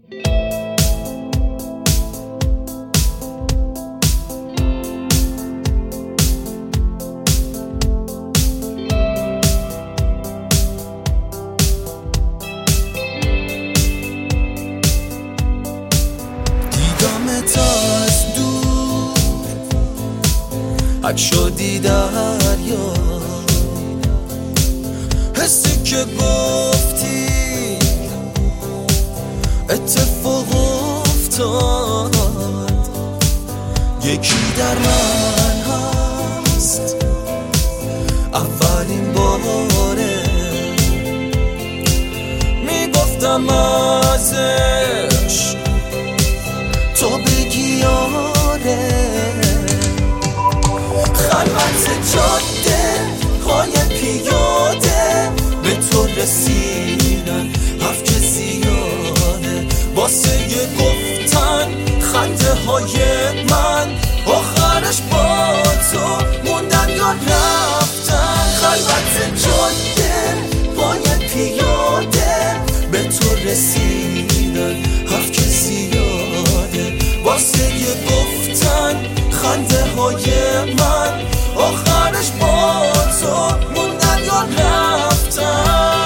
حک شدی دریا، حسی که گفتی اتفاق افتاد. یکی در من هست اولین باره، میگفتم ازش تو بگی آره. خلوت جاده های پیاده به تو رسیدن حرف که زیاده، واسه گفتن خنده های من آخرش با تو موندن یا رفتن. خلوت جاده های پیاده به تو رسیدن حرف که زیاده، واسه گفتن خنده های من آخرش با تو موندن یا رفتن.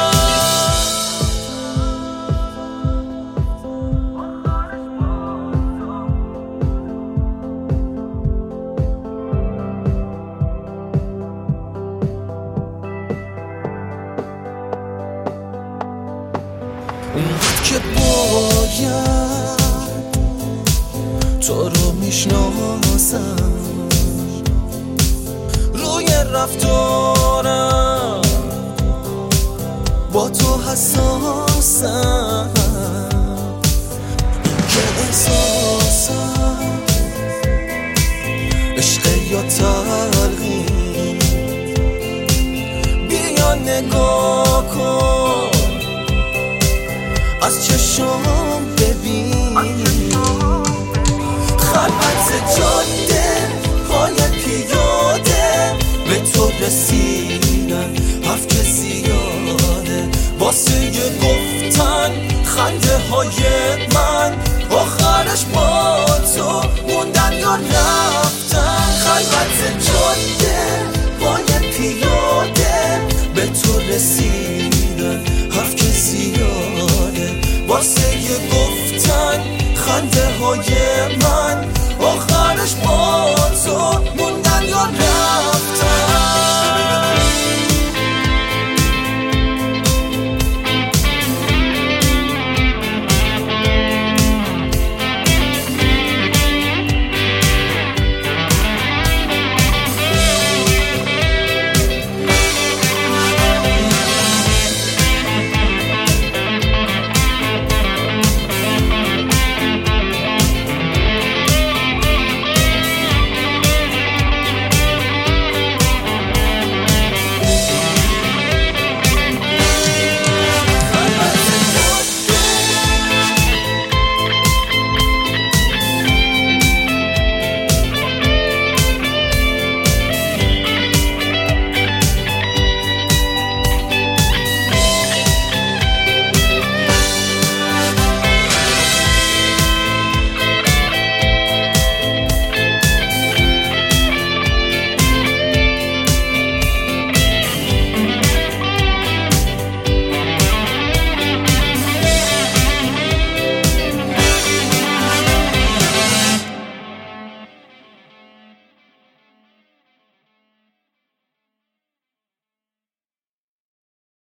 اون وقت که باید تو رو میشناسم، روی رفتارم با تو حساسم. این که احساسم عشق یا تلخی، بیا نگاه کن از چشم ببین. خلوت جاده های پیاده به تو رسیدن حرف که زیاده، واسه گفتن خنده های من آخرش با تو موندن یا رفتن. خلوت جاده های پیاده به تو رسیدن